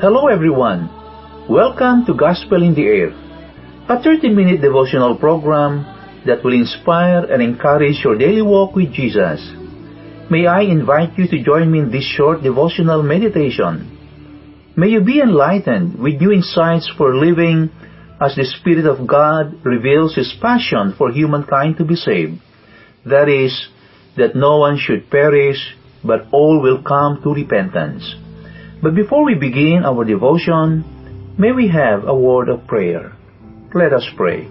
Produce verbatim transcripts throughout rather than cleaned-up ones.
Hello everyone. Welcome to Gospel in the Air, a thirty-minute devotional program that will inspire and encourage your daily walk with Jesus. May I invite you to join me in this short devotional meditation. May you be enlightened with new insights for living as the Spirit of God reveals His passion for humankind to be saved. That is, that no one should perish, but all will come to repentance. But before we begin our devotion, may we have a word of prayer. Let us pray.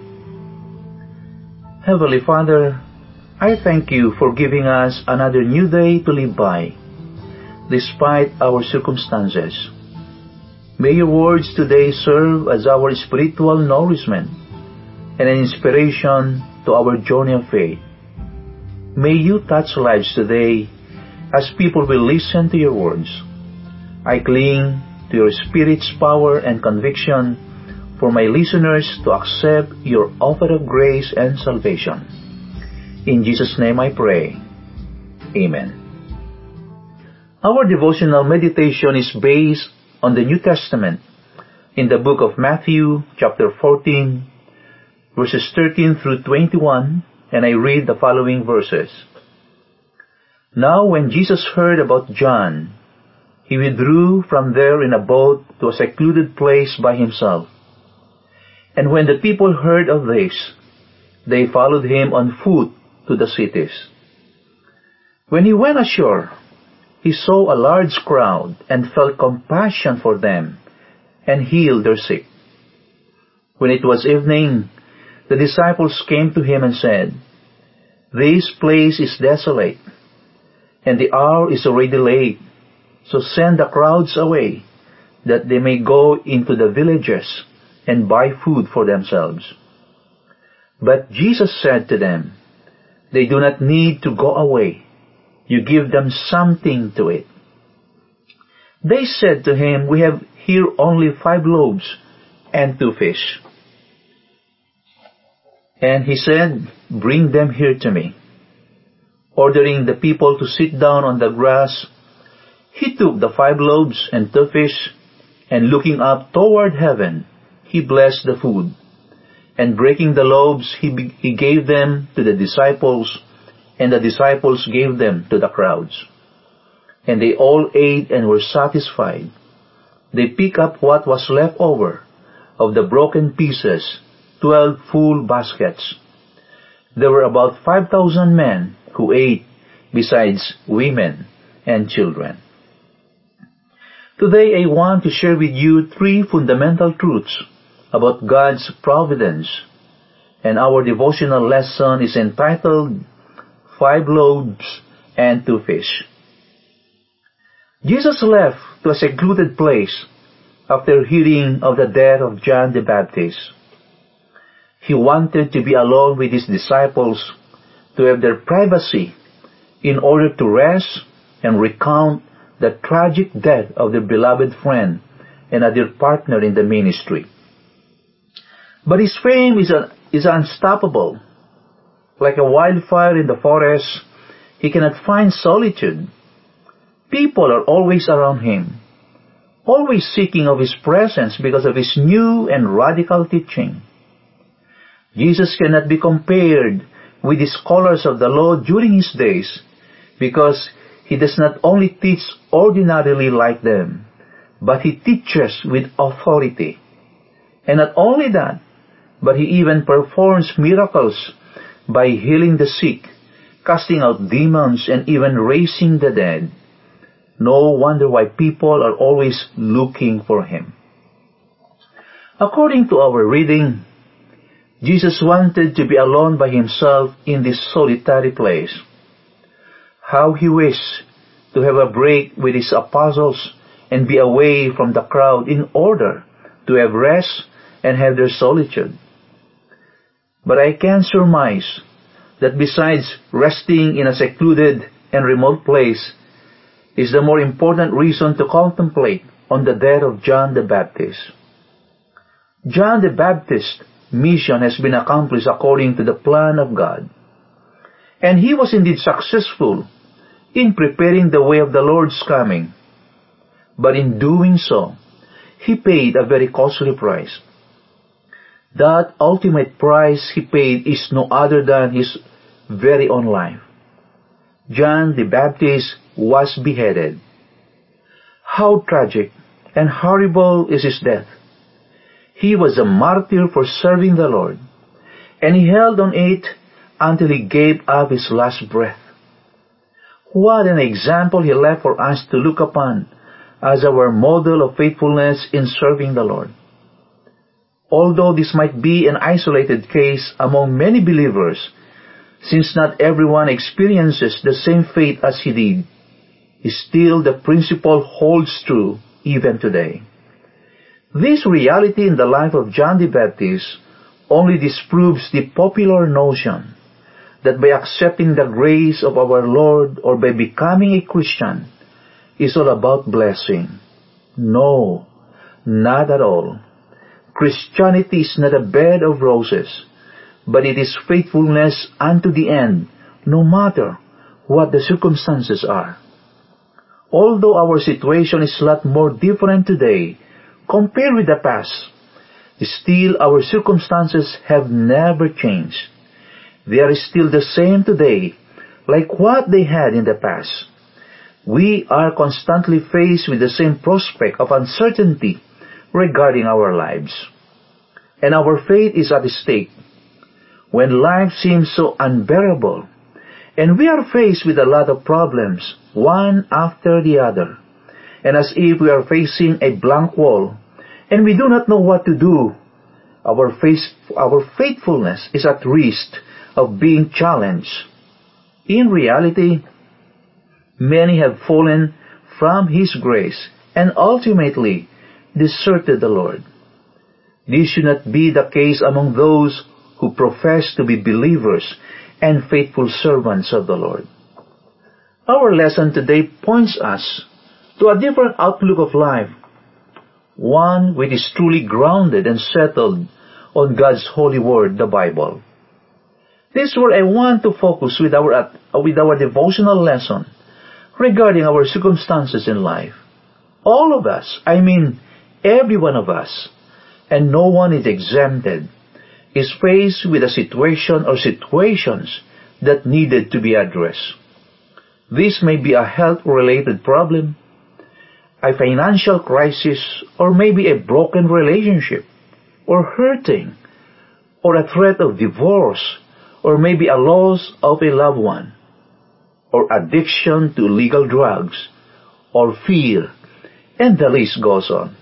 Heavenly Father, I thank you for giving us another new day to live by, despite our circumstances. May your words today serve as our spiritual nourishment and an inspiration to our journey of faith. May you touch lives today as people will listen to your words. I cling to your Spirit's power and conviction for my listeners to accept your offer of grace and salvation. In Jesus' name I pray. Amen. Our devotional meditation is based on the New Testament in the book of Matthew, chapter fourteen, verses thirteen through twenty-one, and I read the following verses. Now when Jesus heard about John, he withdrew from there in a boat to a secluded place by himself. And when the people heard of this, they followed him on foot to the cities. When he went ashore, he saw a large crowd and felt compassion for them and healed their sick. When it was evening, the disciples came to him and said, "This place is desolate, and the hour is already late. So send the crowds away, that they may go into the villages and buy food for themselves." But Jesus said to them, "They do not need to go away. You give them something to eat." They said to him, "We have here only five loaves and two fish." And he said, "Bring them here to me." Ordering the people to sit down on the grass, he took the five loaves and two fish, and looking up toward heaven, he blessed the food. And breaking the loaves, he, be- he gave them to the disciples, and the disciples gave them to the crowds. And they all ate and were satisfied. They picked up what was left over of the broken pieces, twelve full baskets. There were about five thousand men who ate, besides women and children. Today I want to share with you three fundamental truths about God's providence, and our devotional lesson is entitled, Five Loaves and Two Fish. Jesus left to a secluded place after hearing of the death of John the Baptist. He wanted to be alone with his disciples to have their privacy in order to rest and recount the tragic death of their beloved friend and a dear partner in the ministry. But his fame is, un- is unstoppable. Like a wildfire in the forest, he cannot find solitude. People are always around him, always seeking of his presence because of his new and radical teaching. Jesus cannot be compared with the scholars of the law during his days, because he does not only teach ordinarily like them, but he teaches with authority. And not only that, but he even performs miracles by healing the sick, casting out demons, and even raising the dead. No wonder why people are always looking for him. According to our reading, Jesus wanted to be alone by himself in this solitary place. How he wished to have a break with his apostles and be away from the crowd in order to have rest and have their solitude. But I can surmise that besides resting in a secluded and remote place is the more important reason to contemplate on the death of John the Baptist. John the Baptist's mission has been accomplished according to the plan of God. And he was indeed successful in preparing the way of the Lord's coming. But in doing so, he paid a very costly price. That ultimate price he paid is no other than his very own life. John the Baptist was beheaded. How tragic and horrible is his death. He was a martyr for serving the Lord, and he held on it until he gave up his last breath. What an example he left for us to look upon as our model of faithfulness in serving the Lord. Although this might be an isolated case among many believers, since not everyone experiences the same faith as he did, still the principle holds true even today. This reality in the life of John the Baptist only disproves the popular notion that by accepting the grace of our Lord or by becoming a Christian is all about blessing. No, not at all. Christianity is not a bed of roses, but it is faithfulness unto the end, no matter what the circumstances are. Although our situation is a lot more different today compared with the past, still our circumstances have never changed. They are still the same today, like what they had in the past. We are constantly faced with the same prospect of uncertainty regarding our lives. And our faith is at stake. When life seems so unbearable, and we are faced with a lot of problems, one after the other, and as if we are facing a blank wall, and we do not know what to do, our, face, our faithfulness is at risk of being challenged. In reality, many have fallen from His grace and ultimately deserted the Lord. This should not be the case among those who profess to be believers and faithful servants of the Lord. Our lesson today points us to a different outlook of life, one which is truly grounded and settled on God's holy word, the Bible. This is where I want to focus with our, with our devotional lesson regarding our circumstances in life. All of us, I mean every one of us, and no one is exempted, is faced with a situation or situations that needed to be addressed. This may be a health-related problem, a financial crisis, or maybe a broken relationship, or hurting, or a threat of divorce, or maybe a loss of a loved one, or addiction to illegal drugs, or fear, and the list goes on.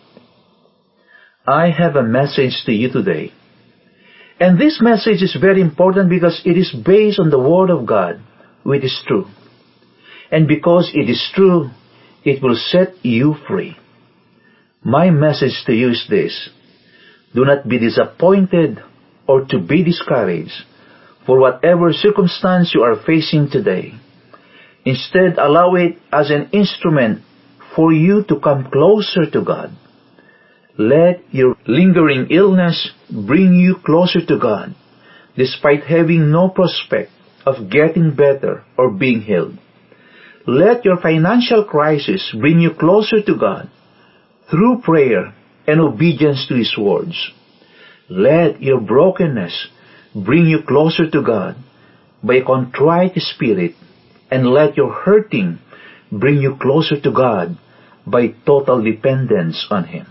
I have a message to you today. And this message is very important because it is based on the Word of God, which is true. And because it is true, it will set you free. My message to you is this: do not be disappointed or to be discouraged for whatever circumstance you are facing today. Instead, allow it as an instrument for you to come closer to God. Let your lingering illness bring you closer to God, despite having no prospect of getting better or being healed. Let your financial crisis bring you closer to God through prayer and obedience to His words. Let your brokenness bring you closer to God by a contrite spirit, and let your hurting bring you closer to God by total dependence on Him.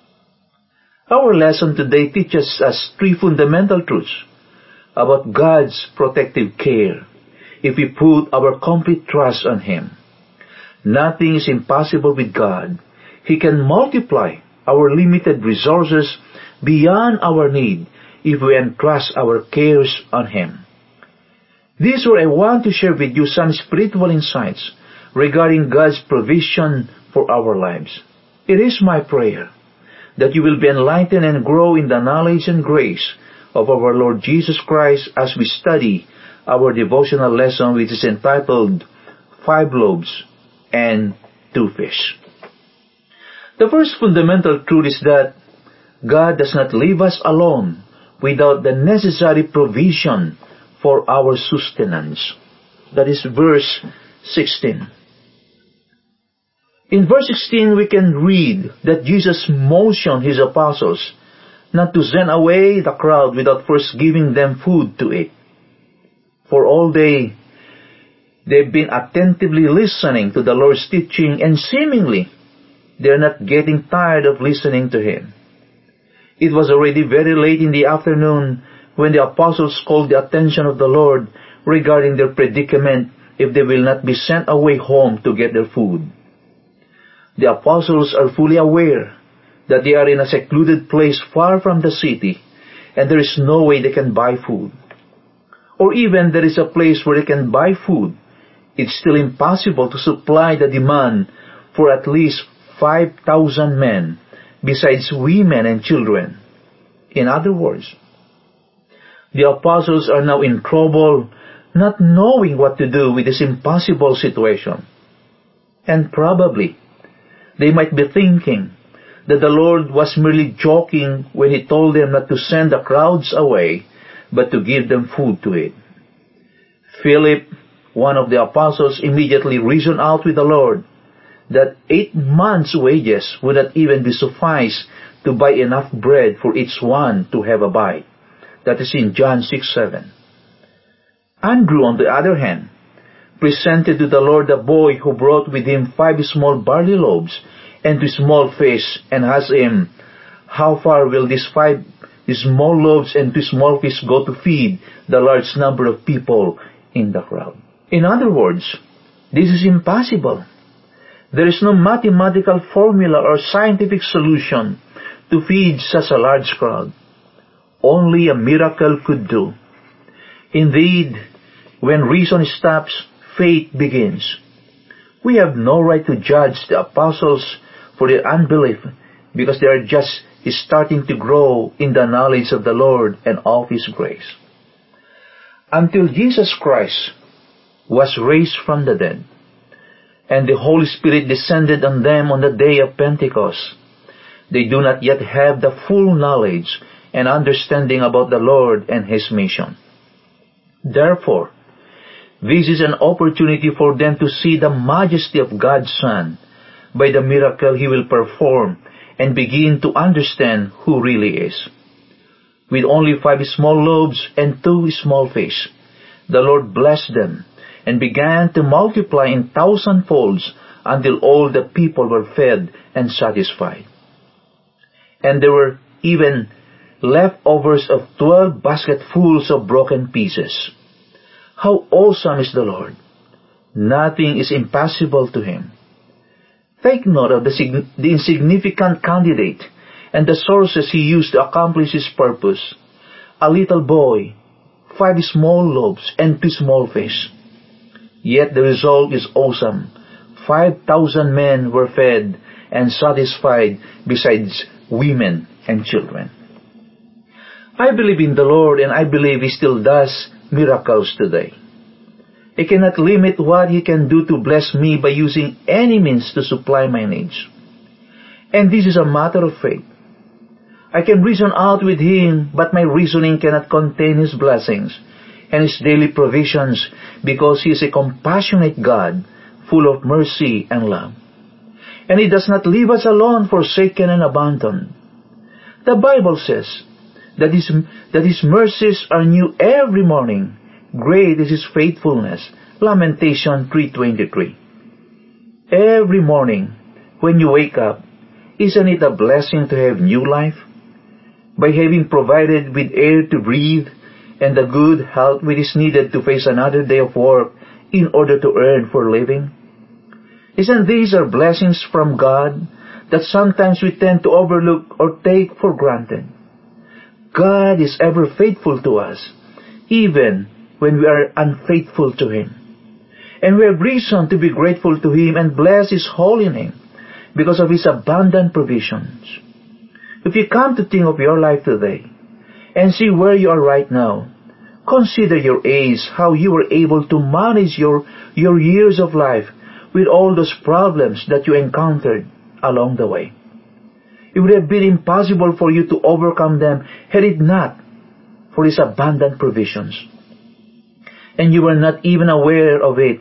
Our lesson today teaches us three fundamental truths about God's protective care if we put our complete trust on Him. Nothing is impossible with God. He can multiply our limited resources beyond our need if we entrust our cares on Him. This is where I want to share with you some spiritual insights regarding God's provision for our lives. It is my prayer that you will be enlightened and grow in the knowledge and grace of our Lord Jesus Christ as we study our devotional lesson, which is entitled Five Loaves and Two Fish. The first fundamental truth is that God does not leave us alone without the necessary provision for our sustenance. That is verse sixteen. In verse sixteen, we can read that Jesus motioned his apostles not to send away the crowd without first giving them food to eat. For all day, they've been attentively listening to the Lord's teaching, and seemingly, they're not getting tired of listening to him. It was already very late in the afternoon when the apostles called the attention of the Lord regarding their predicament if they will not be sent away home to get their food. The apostles are fully aware that they are in a secluded place far from the city, and there is no way they can buy food. Or even there is a place where they can buy food, it's still impossible to supply the demand for at least five thousand men, besides women and children. In other words, the apostles are now in trouble, not knowing what to do with this impossible situation. And probably, they might be thinking that the Lord was merely joking when He told them not to send the crowds away, but to give them food to eat. Philip, one of the apostles, immediately reasoned out with the Lord that eight months' wages would not even be suffice to buy enough bread for each one to have a bite. That is in John six seven. Andrew, on the other hand, presented to the Lord a boy who brought with him five small barley loaves and two small fish, and asked him, "How far will these five small loaves and two small fish go to feed the large number of people in the crowd?" In other words, this is impossible. There is no mathematical formula or scientific solution to feed such a large crowd. Only a miracle could do. Indeed, when reason stops, faith begins. We have no right to judge the apostles for their unbelief, because they are just starting to grow in the knowledge of the Lord and of His grace. Until Jesus Christ was raised from the dead, and the Holy Spirit descended on them on the day of Pentecost, they do not yet have the full knowledge and understanding about the Lord and His mission. Therefore, this is an opportunity for them to see the majesty of God's Son by the miracle He will perform, and begin to understand who really is. With only five small loaves and two small fish, the Lord blessed them and began to multiply in thousandfolds until all the people were fed and satisfied. And there were even leftovers of twelve basketfuls of broken pieces. How awesome is the Lord! Nothing is impossible to Him. Take note of the, sig- the insignificant candidate and the sources he used to accomplish his purpose. A little boy, five small loaves, and two small fish. Yet the result is awesome. Five thousand men were fed and satisfied, besides women and children. I believe in the Lord, and I believe He still does miracles today. He cannot limit what He can do to bless me by using any means to supply my needs. And this is a matter of faith. I can reason out with Him, but my reasoning cannot contain His blessings and His daily provisions, because He is a compassionate God, full of mercy and love. And He does not leave us alone, forsaken and abandoned. The Bible says that His, that His mercies are new every morning. Great is His faithfulness. Lamentation three twenty-three. Every morning, when you wake up, isn't it a blessing to have new life? By having provided with air to breathe and the good health which is needed to face another day of work in order to earn for living? Isn't these our blessings from God that sometimes we tend to overlook or take for granted? God is ever faithful to us, even when we are unfaithful to Him. And we have reason to be grateful to Him and bless His holy name because of His abundant provisions. If you come to think of your life today and see where you are right now, consider your age, how you were able to manage your, your years of life with all those problems that you encountered along the way. It would have been impossible for you to overcome them had it not for His abundant provisions. And you were not even aware of it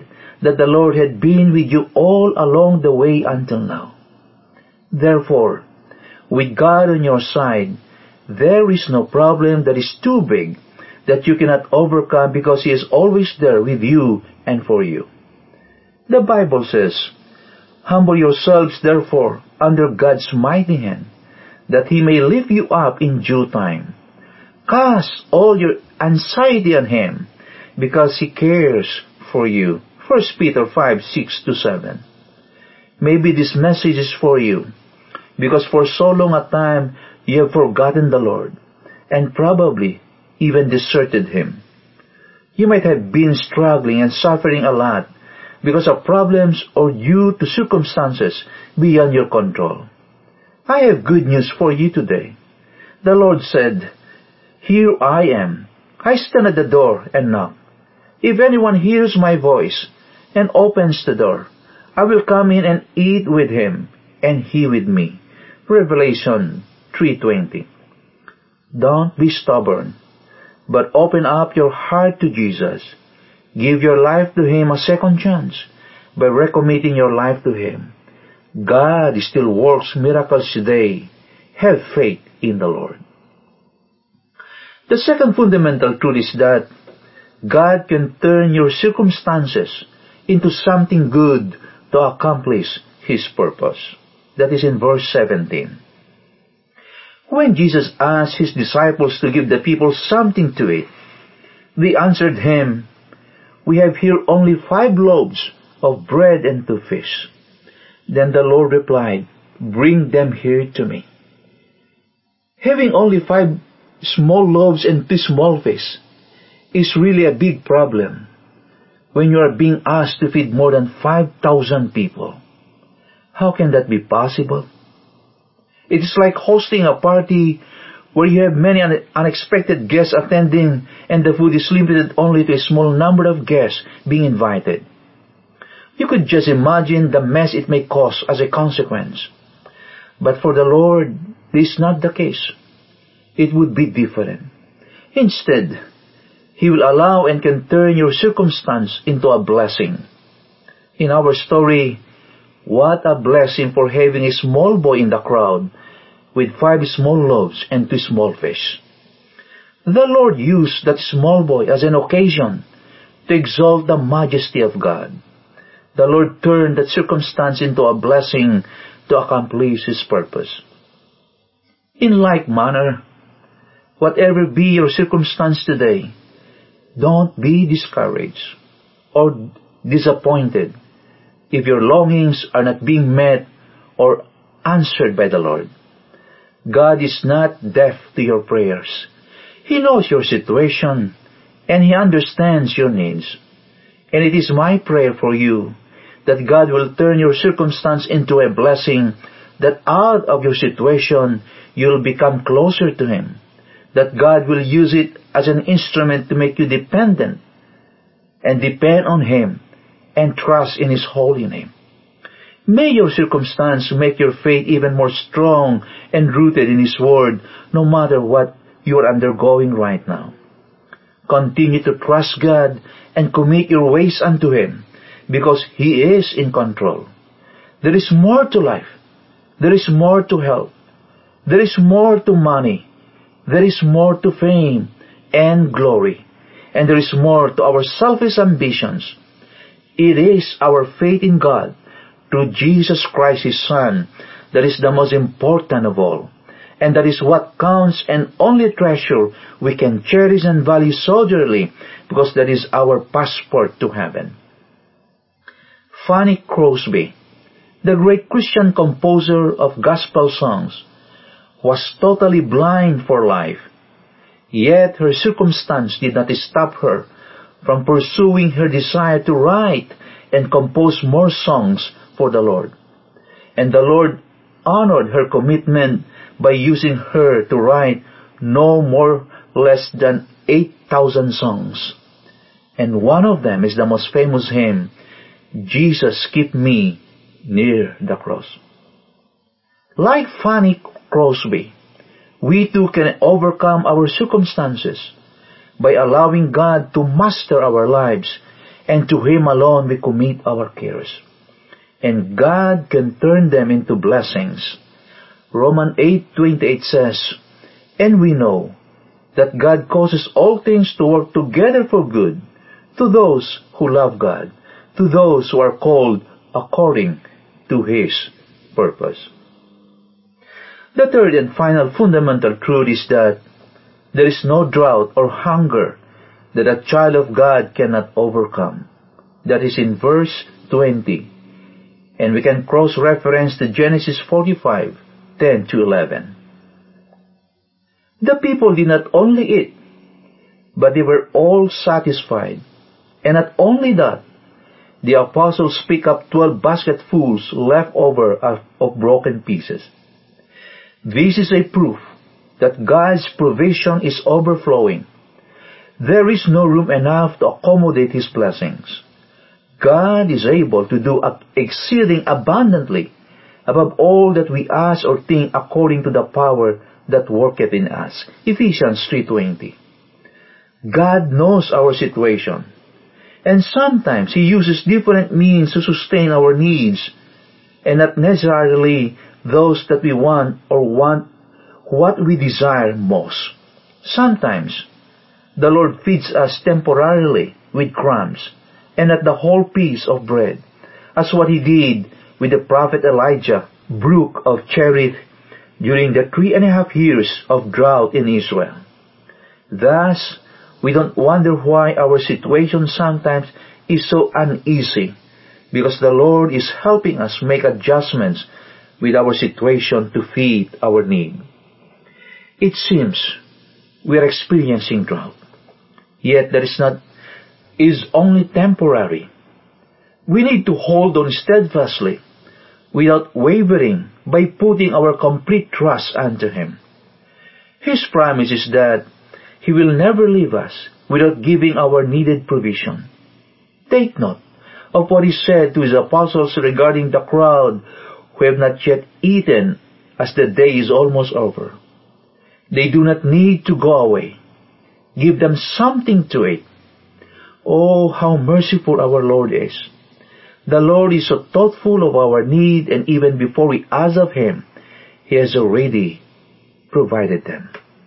that the Lord had been with you all along the way until now. Therefore, with God on your side, there is no problem that is too big that you cannot overcome, because He is always there with you and for you. The Bible says, "Humble yourselves therefore under God's mighty hand, that He may lift you up in due time. Cast all your anxiety on Him, because He cares for you." First Peter five, six to seven. Maybe this message is for you, because for so long a time you have forgotten the Lord, and probably even deserted Him. You might have been struggling and suffering a lot because of problems or due to circumstances beyond your control. I have good news for you today. The Lord said, "Here I am. I stand at the door and knock. If anyone hears my voice and opens the door, I will come in and eat with him, and he with me." Revelation three twenty. Don't be stubborn, but open up your heart to Jesus. Give your life to Him a second chance by recommitting your life to Him. God still works miracles today. Have faith in the Lord. The second fundamental truth is that God can turn your circumstances into something good to accomplish His purpose. That is in verse seventeen. When Jesus asked His disciples to give the people something to eat, they answered Him, "We have here only five loaves of bread and two fish." Then the Lord replied, "Bring them here to me." Having only five small loaves and two small fish is really a big problem when you are being asked to feed more than five thousand people. How can that be possible? It is like hosting a party where you have many un- unexpected guests attending, and the food is limited only to a small number of guests being invited. You could just imagine the mess it may cause as a consequence. But for the Lord, this is not the case. It would be different. Instead, He will allow and can turn your circumstance into a blessing. In our story, what a blessing for having a small boy in the crowd with five small loaves and two small fish. The Lord used that small boy as an occasion to exalt the majesty of God. The Lord turned that circumstance into a blessing to accomplish His purpose. In like manner, whatever be your circumstance today, don't be discouraged or disappointed if your longings are not being met or answered by the Lord. God is not deaf to your prayers. He knows your situation, and He understands your needs. And it is my prayer for you that God will turn your circumstance into a blessing, that out of your situation you'll become closer to Him, that God will use it as an instrument to make you dependent and depend on Him and trust in His holy name. May your circumstance make your faith even more strong and rooted in His Word, no matter what you are undergoing right now. Continue to trust God and commit your ways unto Him, because He is in control. There is more to life. There is more to health. There is more to money. There is more to fame and glory. And there is more to our selfish ambitions. It is our faith in God through Jesus Christ, His Son, that is the most important of all. And that is what counts and only treasure we can cherish and value so dearly, because that is our passport to heaven. Fanny Crosby, the great Christian composer of gospel songs, was totally blind for life. Yet her circumstance did not stop her from pursuing her desire to write and compose more songs for the Lord. And the Lord honored her commitment by using her to write no more less than eight thousand songs. And one of them is the most famous hymn, "Jesus Keep Me Near the Cross." Like Fanny Crosby, we too can overcome our circumstances by allowing God to master our lives and to Him alone we commit our cares. And God can turn them into blessings. Romans eight twenty-eight says, "And we know that God causes all things to work together for good to those who love God, to those who are called according to His purpose." The third and final fundamental truth is that there is no drought or hunger that a child of God cannot overcome. That is in verse twenty. And we can cross-reference to Genesis forty-five, ten to eleven. The people did not only eat, but they were all satisfied. And not only that, the apostles pick up twelve basketfuls left over of broken pieces. This is a proof that God's provision is overflowing. There is no room enough to accommodate His blessings. God is able to do exceeding abundantly above all that we ask or think according to the power that worketh in us. Ephesians three twenty. God knows our situation, and sometimes He uses different means to sustain our needs, and not necessarily those that we want or want what we desire most. Sometimes the Lord feeds us temporarily with crumbs, and not the whole piece of bread, as what He did with the prophet Elijah, brook of Cherith, during the three and a half years of drought in Israel. Thus, we don't wonder why our situation sometimes is so uneasy, because the Lord is helping us make adjustments with our situation to fit our need. It seems we are experiencing drought, yet that is not is only temporary. We need to hold on steadfastly, without wavering, by putting our complete trust unto Him. His promise is that He will never leave us without giving our needed provision. Take note of what He said to His apostles regarding the crowd who have not yet eaten, as the day is almost over. They do not need to go away. Give them something to eat. Oh, how merciful our Lord is. The Lord is so thoughtful of our need, and even before we ask of Him, He has already provided them.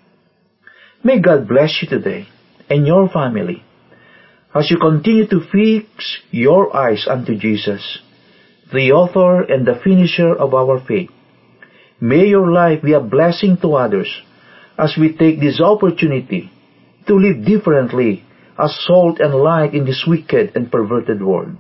May God bless you today and your family as you continue to fix your eyes unto Jesus, the author and the finisher of our faith. May your life be a blessing to others as we take this opportunity to live differently as salt and light in this wicked and perverted world.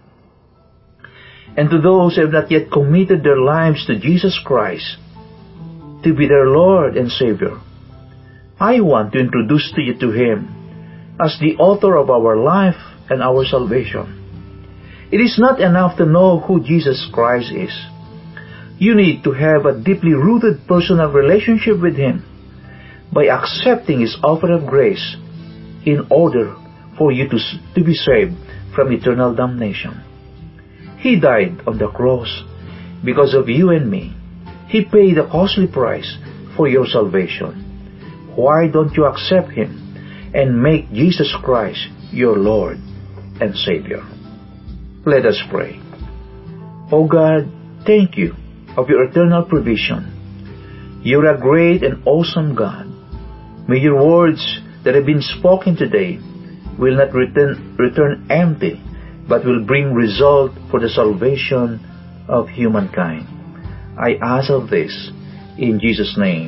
And to those who have not yet committed their lives to Jesus Christ to be their Lord and Savior, I want to introduce to you to Him as the author of our life and our salvation. It is not enough to know who Jesus Christ is. You need to have a deeply rooted personal relationship with Him by accepting His offer of grace in order for you to, to be saved from eternal damnation. He died on the cross because of you and me. He paid a costly price for your salvation. Why don't you accept Him and make Jesus Christ your Lord and Savior? Let us pray. O God, thank you of your eternal provision. You're a great and awesome God. May your words that have been spoken today will not return, return empty, but will bring result for the salvation of humankind. I ask of this in Jesus' name.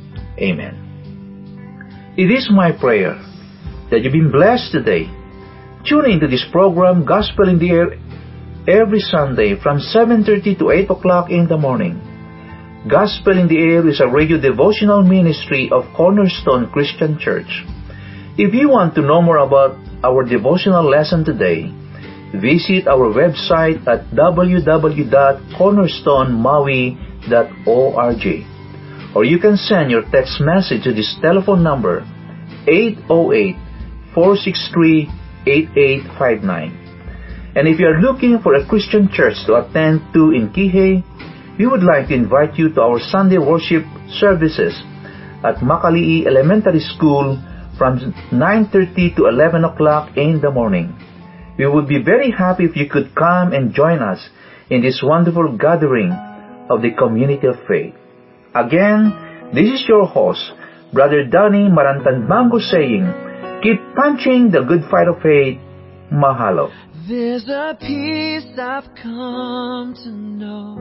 Amen. It is my prayer that you've been blessed today. Tune into this program, Gospel in the Air, every Sunday from seven thirty to eight o'clock in the morning. Gospel in the Air is a radio devotional ministry of Cornerstone Christian Church. If you want to know more about our devotional lesson today, visit our website at w w w dot cornerstone maui dot org, or you can send your text message to this telephone number, eight oh eight, four six three, eight eight five nine. And if you are looking for a Christian church to attend to in Kihei, we would like to invite you to our Sunday worship services at Makali'i Elementary School from nine thirty to eleven o'clock in the morning. We would be very happy if you could come and join us in this wonderful gathering of the community of faith. Again, this is your host, Brother Danny Marantanbango saying, keep punching the good fight of faith. Mahalo. There's a peace I've come to know,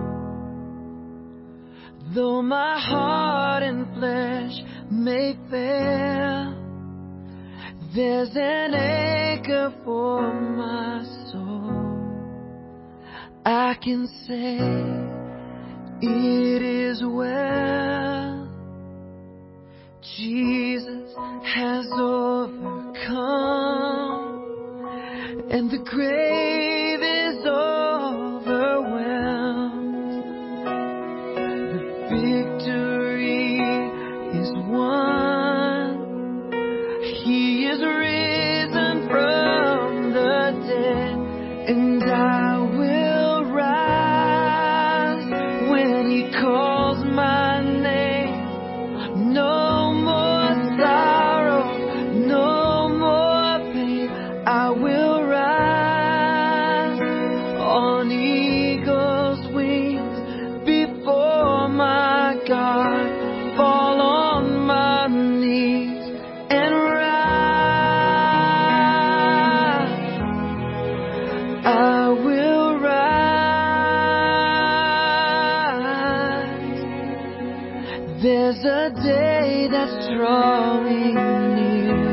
though my heart and flesh may fail. There's an anchor for my soul. I can say it is well. Jesus has overcome, and the grave is overwhelmed. The victory is won. He is risen from the dead, and I will rise when He calls my name. No more sorrow, no more pain. I will rise on eagle's wings before my God. Fall on my knees and rise. I will rise. There's a day that's drawing near,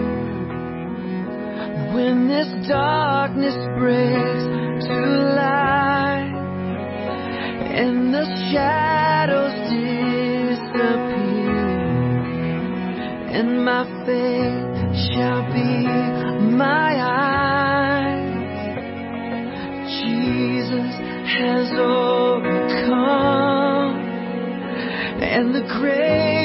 when this darkness breaks to light, and the shadows disappear, and my faith shall be my eyes. Jesus has overcome, and the grave